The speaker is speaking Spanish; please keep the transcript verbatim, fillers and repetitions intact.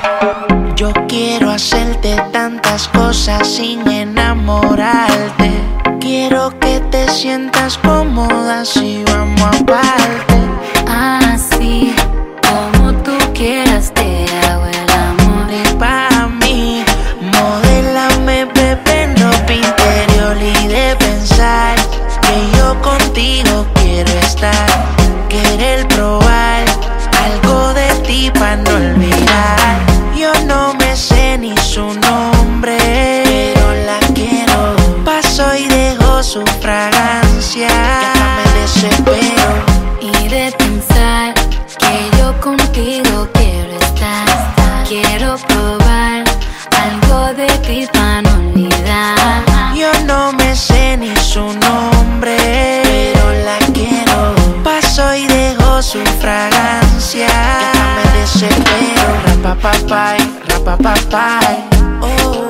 Yo quiero hacerte tantas cosas sin enamorarte. Quiero que te sientas cómoda si vamos aparte. Así como tú quieras te hago el amor. Y pa' mí, modélame, bebé, en ropa interior y de pensar que yo contigo quiero estar. Querer probar algo de ti pa' no olvidar. Yo no me sé ni su nombre, pero la quiero. Paso y dejo su fragancia, que hasta me desespero. Y de pensar que yo contigo quiero estar. Quiero probar algo de ti para no olvidar. Yo no me sé ni su nombre, pero la quiero. Paso y dejo su fragancia, que hasta me desespero. Rapapapay, rapapapay, oh.